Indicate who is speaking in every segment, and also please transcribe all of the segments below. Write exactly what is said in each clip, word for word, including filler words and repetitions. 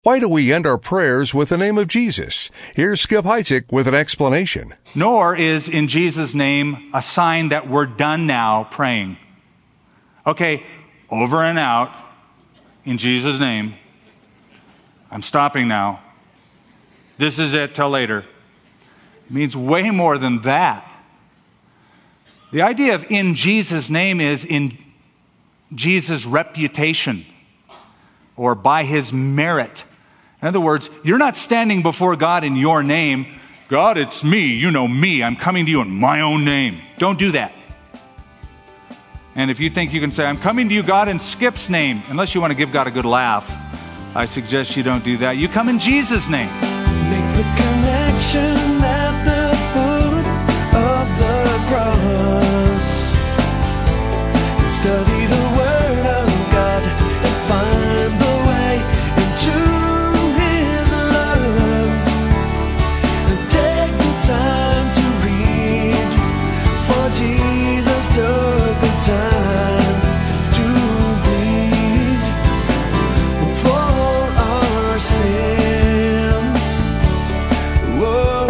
Speaker 1: Why do we end our prayers with the name of Jesus? Here's Skip Heitzig with an explanation.
Speaker 2: Nor is in Jesus' name a sign that we're done now praying. Okay, over and out, in Jesus' name. I'm stopping now. This is it till later. It means way more than that. The idea of in Jesus' name is in Jesus' reputation or by his merit. In other words, you're not standing before God in your name. God, it's me. You know me. I'm coming to you in my own name. Don't do that. And if you think you can say, I'm coming to you, God, in Skip's name, unless you want to give God a good laugh, I suggest you don't do that. You come in Jesus' name.
Speaker 3: Make the connection at the foot of the cross. Study the word of God and find the way into his love. And take the time to read, for Jesus took the time to bleed for our sins. Whoa,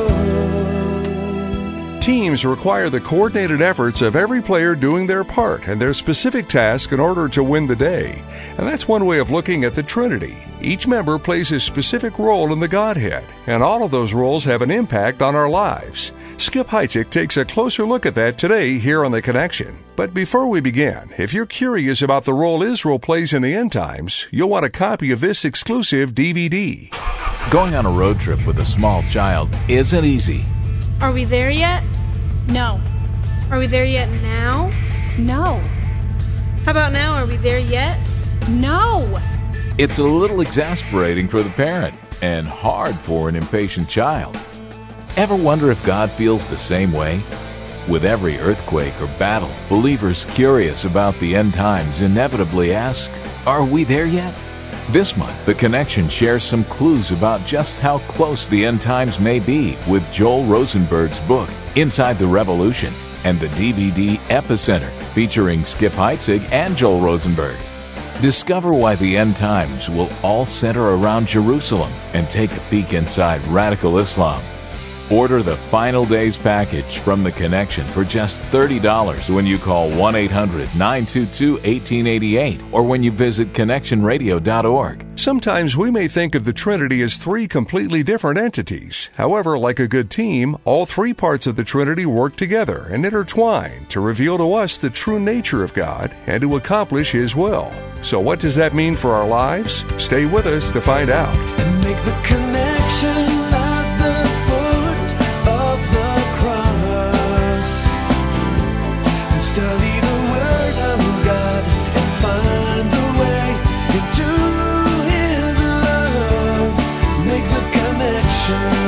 Speaker 3: whoa.
Speaker 1: Teams require the coordinated efforts of every player doing their part and their specific task in order to win the day. And that's one way of looking at the Trinity. Each member plays a specific role in the Godhead, and all of those roles have an impact on our lives. Skip Heitzig takes a closer look at that today here on The Connection. But before we begin, if you're curious about the role Israel plays in the end times, you'll want a copy of this exclusive D V D.
Speaker 4: Going on a road trip with a small child isn't easy.
Speaker 5: Are we there yet?
Speaker 6: No.
Speaker 5: Are we there yet now?
Speaker 6: No.
Speaker 5: How about now? Are we there yet?
Speaker 6: No.
Speaker 4: It's a little exasperating for the parent and hard for an impatient child. Ever wonder if God feels the same way? With every earthquake or battle, believers curious about the end times inevitably ask, are we there yet? This month, The Connection shares some clues about just how close the end times may be with Joel Rosenberg's book, Inside the Revolution, and the D V D Epicenter, featuring Skip Heitzig and Joel Rosenberg. Discover why the end times will all center around Jerusalem and take a peek inside radical Islam. Order the Final Days package from The Connection for just thirty dollars when you call one eight hundred nine two two one eight eight eight or when you visit connection radio dot org.
Speaker 1: Sometimes we may think of the Trinity as three completely different entities. However, like a good team, all three parts of the Trinity work together and intertwine to reveal to us the true nature of God and to accomplish his will. So what does that mean for our lives? Stay with us to find out.
Speaker 3: And make the connection at the foot of the cross. And study the word of God and find the way into his love. Make the connection.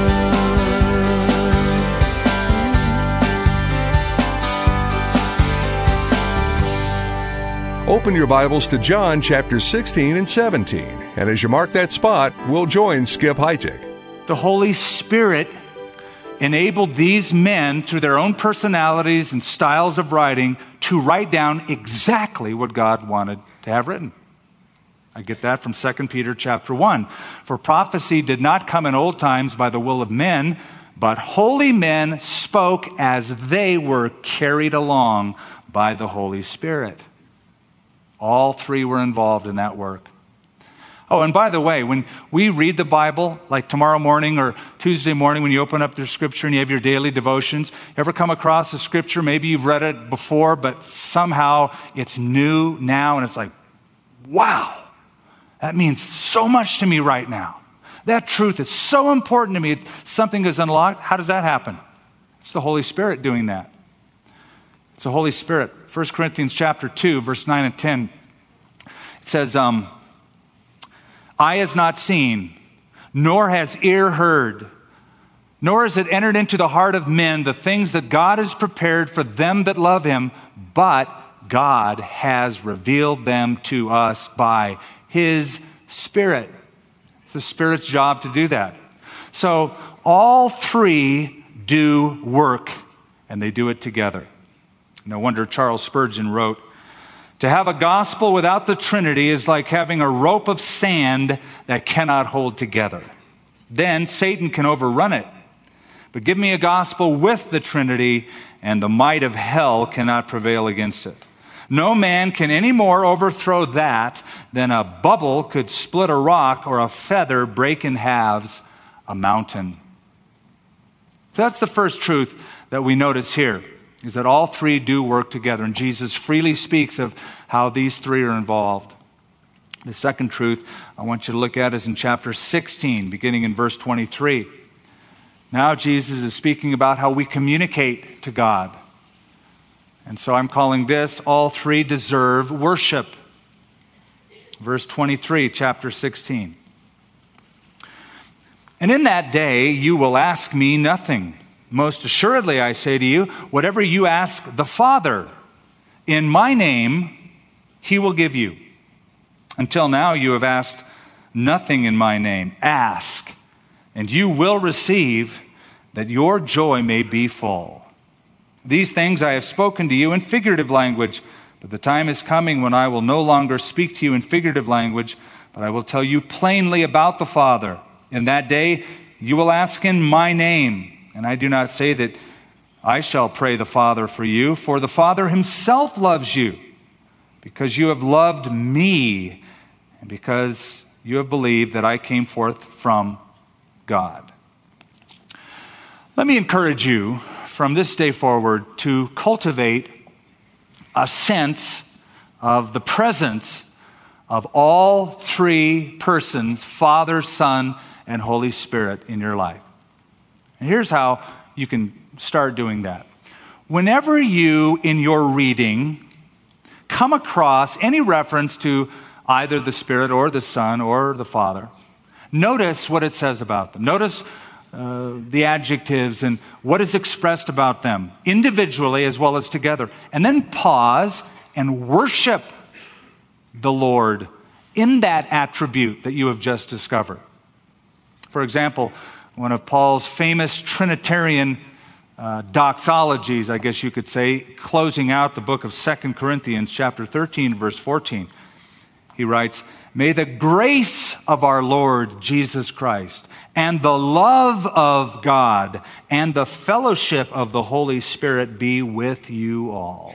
Speaker 1: Open your Bibles to John chapter sixteen and seventeen. And as you mark that spot, we'll join Skip Heitzig.
Speaker 2: The Holy Spirit enabled these men, through their own personalities and styles of writing, to write down exactly what God wanted to have written. I get that from Second Peter chapter one. For prophecy did not come in old times by the will of men, but holy men spoke as they were carried along by the Holy Spirit. All three were involved in that work. Oh, and by the way, when we read the Bible, like tomorrow morning or Tuesday morning when you open up the scripture and you have your daily devotions, ever come across a scripture, maybe you've read it before, but somehow it's new now and it's like, wow, that means so much to me right now. That truth is so important to me. It's something is unlocked. How does that happen? It's the Holy Spirit doing that. It's the Holy Spirit. First Corinthians chapter two, verse nine and ten. It says, um, eye has not seen, nor has ear heard, nor has it entered into the heart of men the things that God has prepared for them that love him, but God has revealed them to us by his Spirit. It's the Spirit's job to do that. So all three do work, and they do it together. No wonder Charles Spurgeon wrote, To have a gospel without the Trinity is like having a rope of sand that cannot hold together. Then Satan can overrun it. But give me a gospel with the Trinity, and the might of hell cannot prevail against it. No man can any more overthrow that than a bubble could split a rock or a feather break in halves a mountain. So that's the first truth that we notice here, is that all three do work together, and Jesus freely speaks of how these three are involved. The second truth I want you to look at is in chapter sixteen, beginning in verse twenty-three. Now Jesus is speaking about how we communicate to God. And so I'm calling this, all three deserve worship. Verse twenty-three, chapter sixteen. And in that day you will ask me nothing. Most assuredly I say to you, whatever you ask the Father in my name, he will give you. Until now you have asked nothing in my name. Ask, and you will receive, that your joy may be full. These things I have spoken to you in figurative language, but the time is coming when I will no longer speak to you in figurative language, but I will tell you plainly about the Father. In that day you will ask in my name, and I do not say that I shall pray the Father for you, for the Father himself loves you, because you have loved me, and because you have believed that I came forth from God. Let me encourage you from this day forward to cultivate a sense of the presence of all three persons, Father, Son, and Holy Spirit in your life. And here's how you can start doing that. Whenever you, in your reading, come across any reference to either the Spirit or the Son or the Father, notice what it says about them. Notice uh, the adjectives and what is expressed about them, individually as well as together. And then pause and worship the Lord in that attribute that you have just discovered. For example, one of Paul's famous Trinitarian uh, doxologies, I guess you could say, closing out the book of Second Corinthians chapter thirteen, verse fourteen. He writes, "May the grace of our Lord Jesus Christ and the love of God and the fellowship of the Holy Spirit be with you all."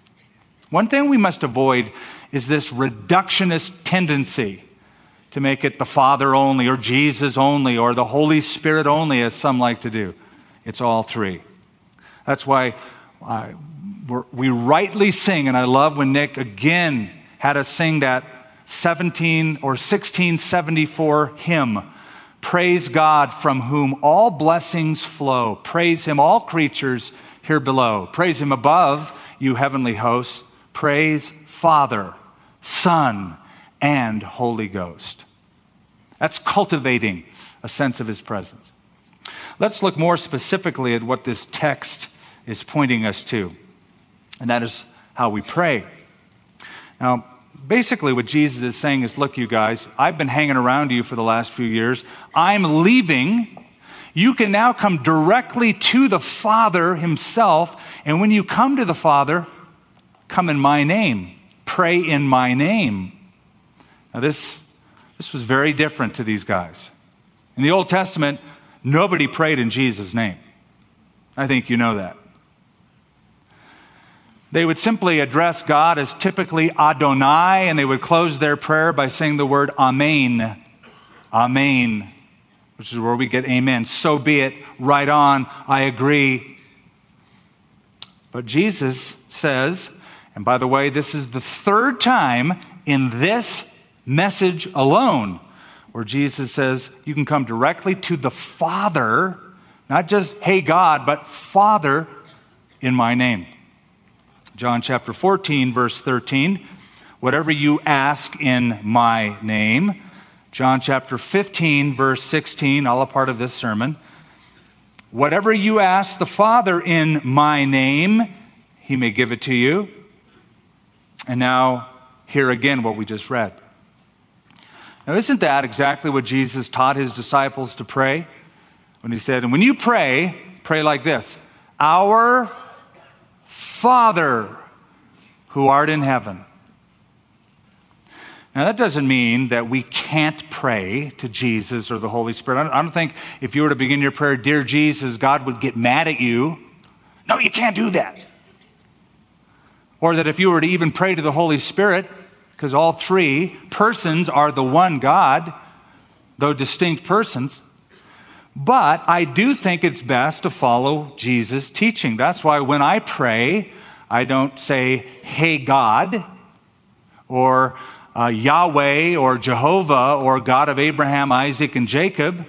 Speaker 2: One thing we must avoid is this reductionist tendency to make it the Father only or Jesus only or the Holy Spirit only, as some like to do. It's all three. That's why uh, we're, we rightly sing, and I love when Nick again had us sing that seventeen or sixteen seventy-four hymn, "Praise God from whom all blessings flow. Praise him, all creatures here below. Praise him above, you heavenly hosts. Praise Father, Son, and Holy Ghost." That's cultivating a sense of his presence. Let's look more specifically at what this text is pointing us to, and that is how we pray. Now, basically what Jesus is saying is, look, you guys, I've been hanging around you for the last few years. I'm leaving. You can now come directly to the Father himself, and when you come to the Father, come in my name. Pray in my name. Now this, this was very different to these guys. In the Old Testament, nobody prayed in Jesus' name. I think you know that. They would simply address God as typically Adonai, and they would close their prayer by saying the word Amen. Amen, which is where we get amen. So be it. Right on. I agree. But Jesus says, and by the way, this is the third time in this message alone where Jesus says you can come directly to the Father, not just, hey God, but Father in my name. John chapter fourteen, verse thirteen, whatever you ask in my name. John chapter fifteen, verse sixteen, all a part of this sermon. Whatever you ask the Father in my name, he may give it to you. And now, hear again what we just read. Now, isn't that exactly what Jesus taught his disciples to pray? When he said, and when you pray, pray like this: Our Father who art in heaven. Now, that doesn't mean that we can't pray to Jesus or the Holy Spirit. I don't, I don't think if you were to begin your prayer, "Dear Jesus," God would get mad at you. No, you can't do that. Or that if you were to even pray to the Holy Spirit, because all three persons are the one God, though distinct persons. But I do think it's best to follow Jesus' teaching. That's why when I pray, I don't say, "Hey God," or uh, Yahweh, or Jehovah, or God of Abraham, Isaac, and Jacob.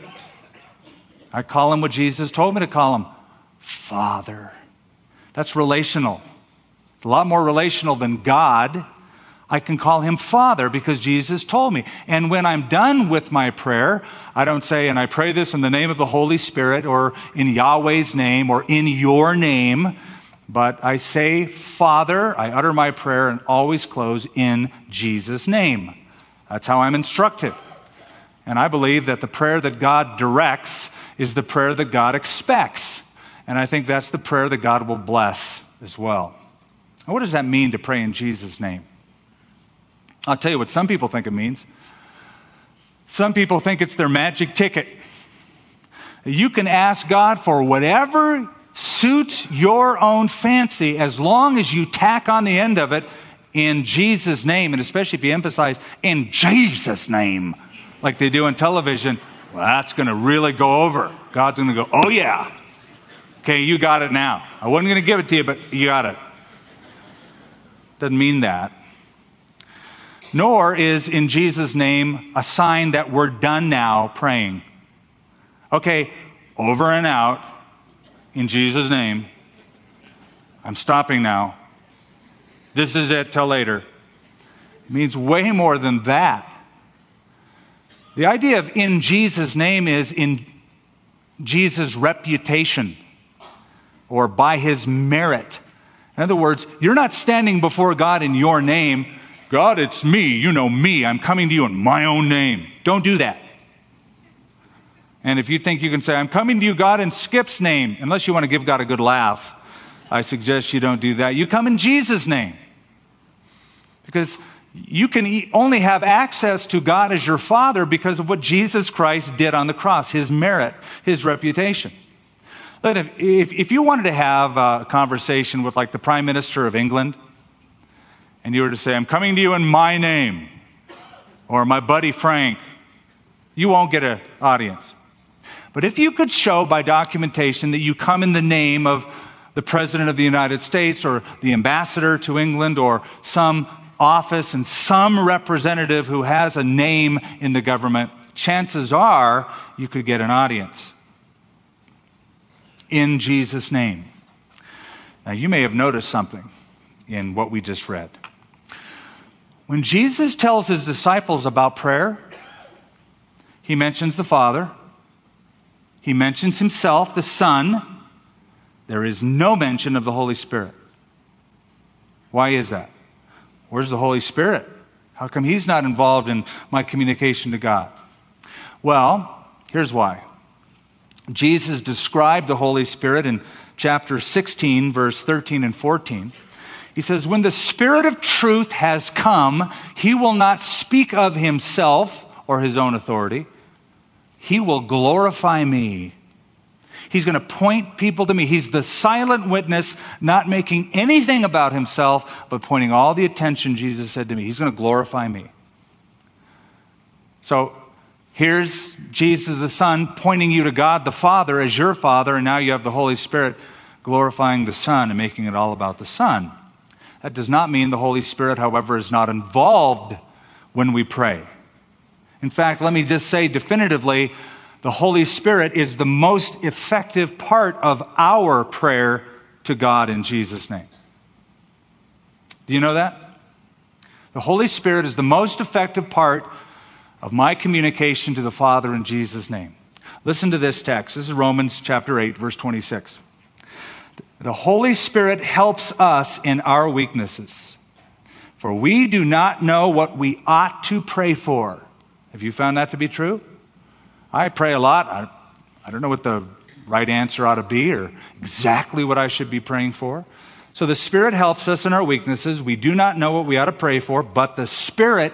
Speaker 2: I call him what Jesus told me to call him, Father. That's relational. It's a lot more relational than God. I can call him Father because Jesus told me. And when I'm done with my prayer, I don't say, "And I pray this in the name of the Holy Spirit," or "in Yahweh's name," or "in your name." But I say, "Father," I utter my prayer and always close, "in Jesus' name." That's how I'm instructed. And I believe that the prayer that God directs is the prayer that God expects. And I think that's the prayer that God will bless as well. Now, what does that mean to pray in Jesus' name? I'll tell you what some people think it means. Some people think it's their magic ticket. You can ask God for whatever suits your own fancy as long as you tack on the end of it, "in Jesus' name," and especially if you emphasize "in Jesus' name," like they do on television. Well, that's going to really go over. God's going to go, "Oh yeah. Okay, you got it now. I wasn't going to give it to you, but you got it." Doesn't mean that. Nor is "in Jesus' name" a sign that we're done now praying. Okay, over and out, in Jesus' name. I'm stopping now. This is it till later. It means way more than that. The idea of "in Jesus' name" is in Jesus' reputation or by his merit. In other words, you're not standing before God in your name. "God, it's me. You know me. I'm coming to you in my own name." Don't do that. And if you think you can say, "I'm coming to you, God, in Skip's name," unless you want to give God a good laugh, I suggest you don't do that. You come in Jesus' name. Because you can only have access to God as your Father because of what Jesus Christ did on the cross, his merit, his reputation. Look, if, if, if you wanted to have a conversation with like the Prime Minister of England, and you were to say, "I'm coming to you in my name," or "my buddy Frank," you won't get an audience. But if you could show by documentation that you come in the name of the President of the United States, or the ambassador to England, or some office and some representative who has a name in the government, chances are you could get an audience. In Jesus' name. Now, you may have noticed something in what we just read. When Jesus tells his disciples about prayer, he mentions the Father. He mentions himself, the Son. There is no mention of the Holy Spirit. Why is that? Where's the Holy Spirit? How come he's not involved in my communication to God? Well, here's why. Jesus described the Holy Spirit in chapter sixteen, verse thirteen and fourteen. He says, "When the Spirit of truth has come, he will not speak of himself or his own authority. He will glorify me." He's going to point people to me. He's the silent witness, not making anything about himself, but pointing all the attention, Jesus said to me. He's going to glorify me. So here's Jesus the Son pointing you to God the Father as your Father, and now you have the Holy Spirit glorifying the Son and making it all about the Son. That does not mean the Holy Spirit, however, is not involved when we pray. In fact, let me just say definitively, the Holy Spirit is the most effective part of our prayer to God in Jesus' name. Do you know that? The Holy Spirit is the most effective part of my communication to the Father in Jesus' name. Listen to this text. This is Romans chapter eight, verse twenty-six. The Holy Spirit helps us in our weaknesses, for we do not know what we ought to pray for. Have you found that to be true? I pray a lot. I, I don't know what the right answer ought to be or exactly what I should be praying for. So the Spirit helps us in our weaknesses. We do not know what we ought to pray for, but the Spirit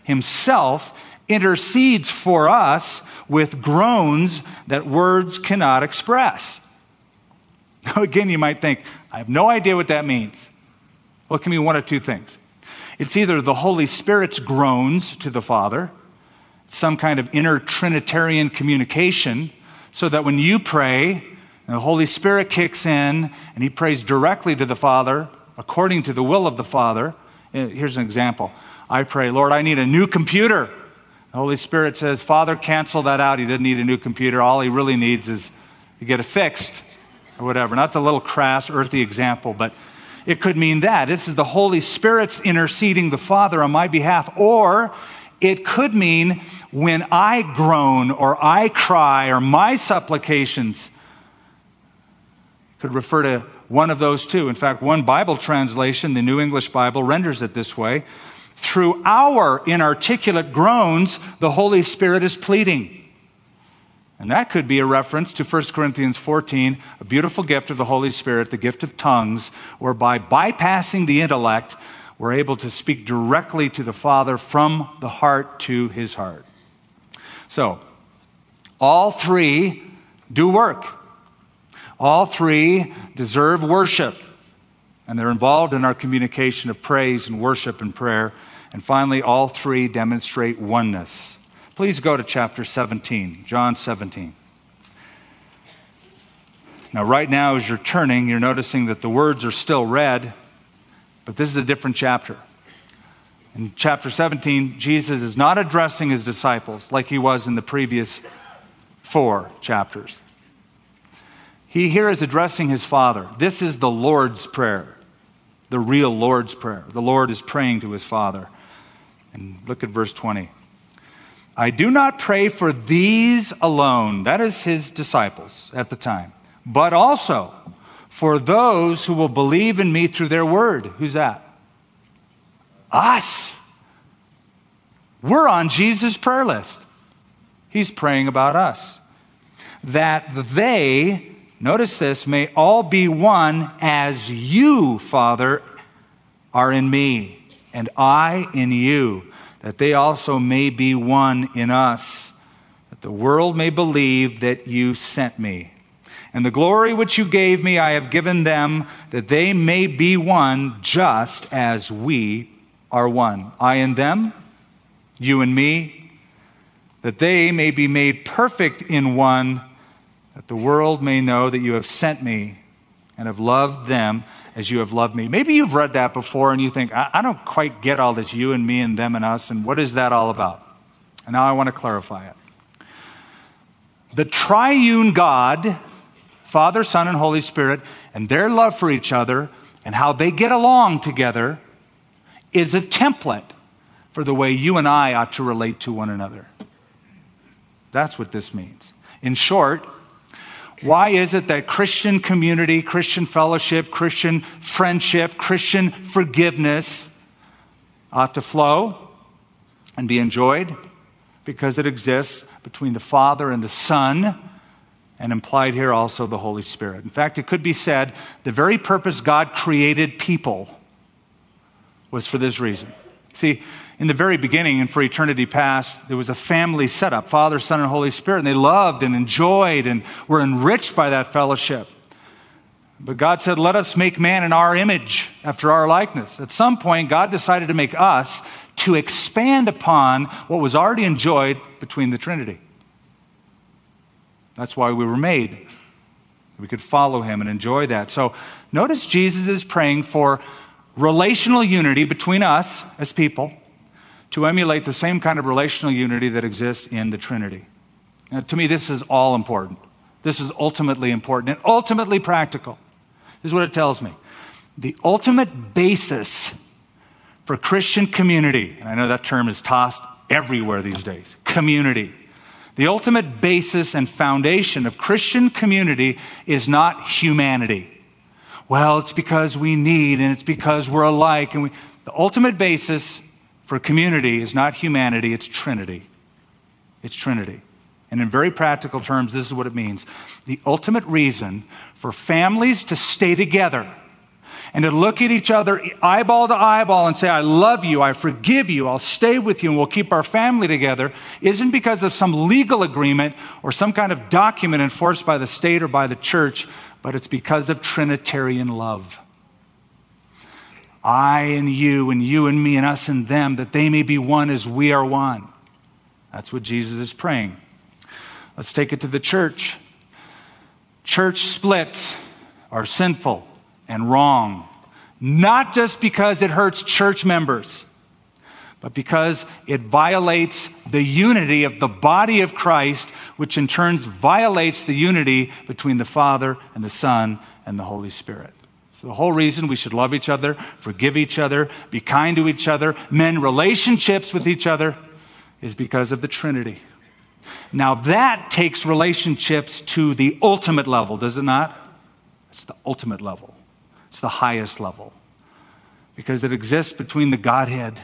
Speaker 2: himself intercedes for us with groans that words cannot express. Now, again, you might think, I have no idea what that means. Well, it can mean one of two things. It's either the Holy Spirit's groans to the Father, some kind of inner Trinitarian communication, so that when you pray, and the Holy Spirit kicks in, and he prays directly to the Father, according to the will of the Father. Here's an example. I pray, Lord, I need a new computer. The Holy Spirit says, Father, cancel that out. He doesn't need a new computer. All he really needs is to get it fixed, or whatever. Now, that's a little crass, earthy example, but it could mean that. This is the Holy Spirit's interceding the Father on my behalf. Or it could mean when I groan or I cry or my supplications could refer to one of those two. In fact, one Bible translation, the New English Bible, renders it this way. Through our inarticulate groans, the Holy Spirit is pleading. And that could be a reference to First Corinthians fourteen, a beautiful gift of the Holy Spirit, the gift of tongues, whereby bypassing the intellect, we're able to speak directly to the Father from the heart to his heart. So, all three do work. All three deserve worship. And they're involved in our communication of praise and worship and prayer. And finally, all three demonstrate oneness. Please go to chapter seventeen, John seventeen. Now, right now, as you're turning, you're noticing that the words are still red, but this is a different chapter. In chapter seventeen, Jesus is not addressing his disciples like he was in the previous four chapters. He here is addressing his Father. This is the Lord's Prayer, the real Lord's Prayer. The Lord is praying to his Father. And look at verse twenty. I do not pray for these alone, that is his disciples at the time, but also for those who will believe in me through their word. Who's that? Us. We're on Jesus' prayer list. He's praying about us. That they, notice this, may all be one as you, Father, are in me, and I in you, that they also may be one in us, that the world may believe that you sent me. And the glory which you gave me I have given them, that they may be one just as we are one. I and them, you and me, that they may be made perfect in one, that the world may know that you have sent me and have loved them as you have loved me. Maybe you've read that before and you think, I, I don't quite get all this you and me and them and us, and what is that all about? And now I want to clarify it. The triune God, Father, Son, and Holy Spirit, and their love for each other and how they get along together is a template for the way you and I ought to relate to one another. That's what this means. In short, why is it that Christian community, Christian fellowship, Christian friendship, Christian forgiveness ought to flow and be enjoyed? Because it exists between the Father and the Son, and implied here also the Holy Spirit. In fact, it could be said the very purpose God created people was for this reason. See, in the very beginning and for eternity past, there was a family setup, Father, Son, and Holy Spirit, and they loved and enjoyed and were enriched by that fellowship. But God said, let us make man in our image, after our likeness. At some point, God decided to make us to expand upon what was already enjoyed between the Trinity. That's why we were made. We could follow him and enjoy that. So notice Jesus is praying for relational unity between us as people to emulate the same kind of relational unity that exists in the Trinity. Now, to me, this is all important. This is ultimately important and ultimately practical. This is what it tells me. The ultimate basis for Christian community, and I know that term is tossed everywhere these days, community. The ultimate basis and foundation of Christian community is not humanity. Well, it's because we need and it's because we're alike. And we, the ultimate basis for community is not humanity, it's Trinity. It's Trinity. And in very practical terms, this is what it means. The ultimate reason for families to stay together and to look at each other eyeball to eyeball and say, I love you, I forgive you, I'll stay with you, and we'll keep our family together, isn't because of some legal agreement or some kind of document enforced by the state or by the church, but it's because of Trinitarian love. I and you and you and me and us and them, that they may be one as we are one. That's what Jesus is praying. Let's take it to the church. Church splits are sinful and wrong, not just because it hurts church members, but because it violates the unity of the body of Christ, which in turn violates the unity between the Father and the Son and the Holy Spirit. So the whole reason we should love each other, forgive each other, be kind to each other, mend relationships with each other, is because of the Trinity. Now that takes relationships to the ultimate level, does it not? It's the ultimate level. It's the highest level. Because it exists between the Godhead.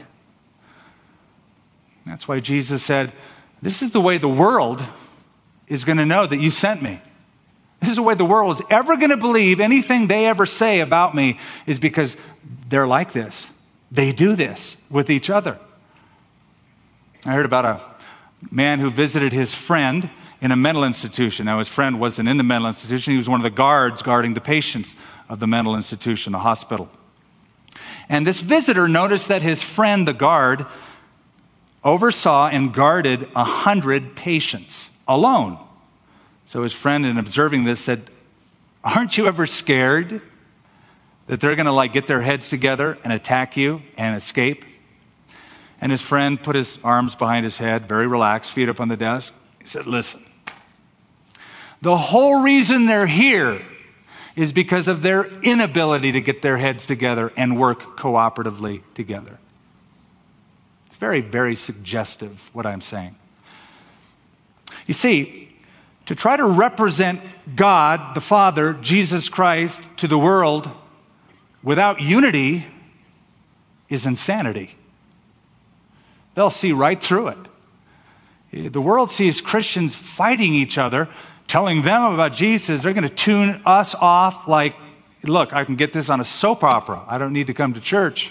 Speaker 2: That's why Jesus said, this is the way the world is going to know that you sent me. This is the way the world is ever going to believe anything they ever say about me, is because they're like this. They do this with each other. I heard about a man who visited his friend in a mental institution. Now, his friend wasn't in the mental institution. He was one of the guards guarding the patients of the mental institution, the hospital. And this visitor noticed that his friend, the guard, oversaw and guarded a hundred patients alone. So his friend, in observing this, said, aren't you ever scared that they're going to like get their heads together and attack you and escape? And his friend put his arms behind his head, very relaxed, feet up on the desk. He said, listen, the whole reason they're here is because of their inability to get their heads together and work cooperatively together. It's very, very suggestive, what I'm saying. You see, to try to represent God, the Father, Jesus Christ, to the world without unity is insanity. They'll see right through it. The world sees Christians fighting each other, telling them about Jesus. They're going to tune us off like, look, I can get this on a soap opera. I don't need to come to church.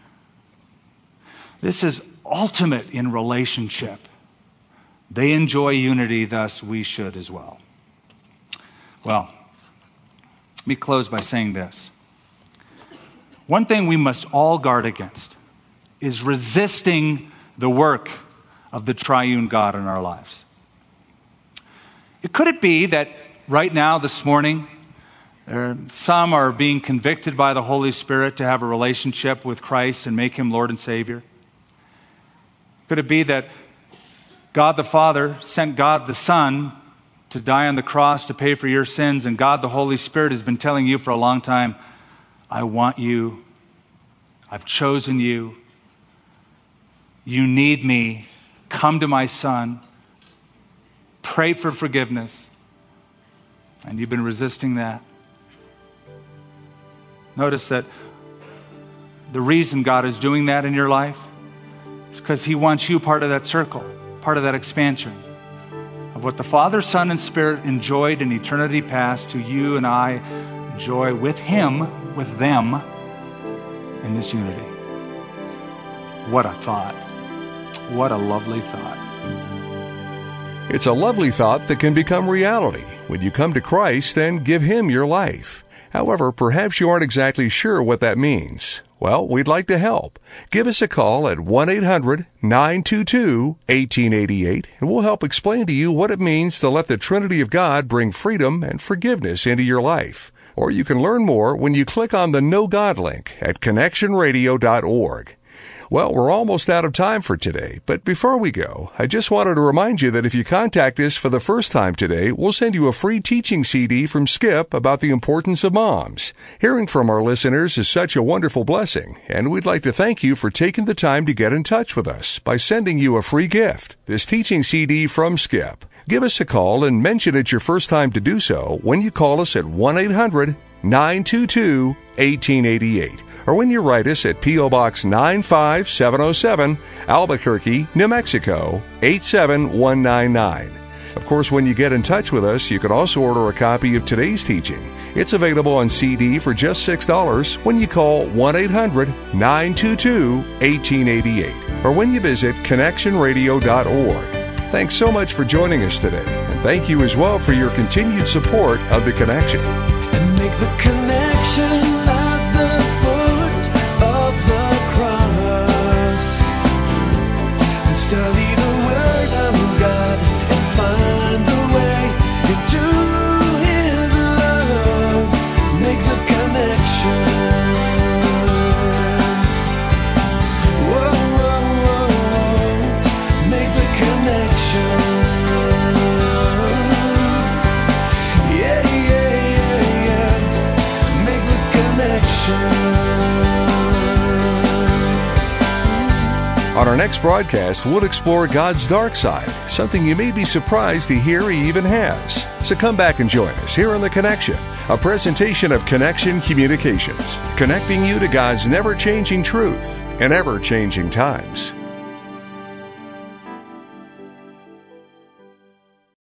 Speaker 2: This is ultimate in relationship. They enjoy unity, thus we should as well. Well, let me close by saying this. One thing we must all guard against is resisting the work of the triune God in our lives. It could it be that right now, this morning, there, some are being convicted by the Holy Spirit to have a relationship with Christ and make Him Lord and Savior? Could it be that God the Father sent God the Son to die on the cross to pay for your sins, and God the Holy Spirit has been telling you for a long time, I want you, I've chosen you, you need me, come to my Son, pray for forgiveness, and you've been resisting that? Notice that the reason God is doing that in your life is because He wants you part of that circle, part of that expansion of what the Father, Son, and Spirit enjoyed in eternity past, to you and I enjoy with Him, with them, in this unity. What a thought. What a lovely thought.
Speaker 1: It's a lovely thought that can become reality when you come to Christ and give Him your life. However, perhaps you aren't exactly sure what that means. Well, we'd like to help. Give us a call at one eight hundred nine two two one eight eight eight, and we'll help explain to you what it means to let the Trinity of God bring freedom and forgiveness into your life. Or you can learn more when you click on the Know God link at connection radio dot org. Well, we're almost out of time for today, but before we go, I just wanted to remind you that if you contact us for the first time today, we'll send you a free teaching C D from Skip about the importance of moms. Hearing from our listeners is such a wonderful blessing, and we'd like to thank you for taking the time to get in touch with us by sending you a free gift, this teaching C D from Skip. Give us a call and mention it's your first time to do so when you call us at one eight hundred nine two two one eight eight eight. Or when you write us at P O. Box nine five seven oh seven, Albuquerque, New Mexico, eight seven one nine nine. Of course, when you get in touch with us, you can also order a copy of today's teaching. It's available on C D for just six dollars when you call one eight hundred nine two two one eight eight eight or when you visit connection radio dot org. Thanks so much for joining us today, and thank you as well for your continued support of The Connection.
Speaker 3: And make the connection at the foot of the cross. And study the Word of God and find the way into His love. Make the connection. Whoa, whoa, whoa, whoa. Make the connection. Yeah, yeah, yeah, yeah. Make the connection.
Speaker 1: On our next broadcast, we'll explore God's dark side, something you may be surprised to hear He even has. So come back and join us here on The Connection, a presentation of Connection Communications, connecting you to God's never-changing truth in ever-changing times.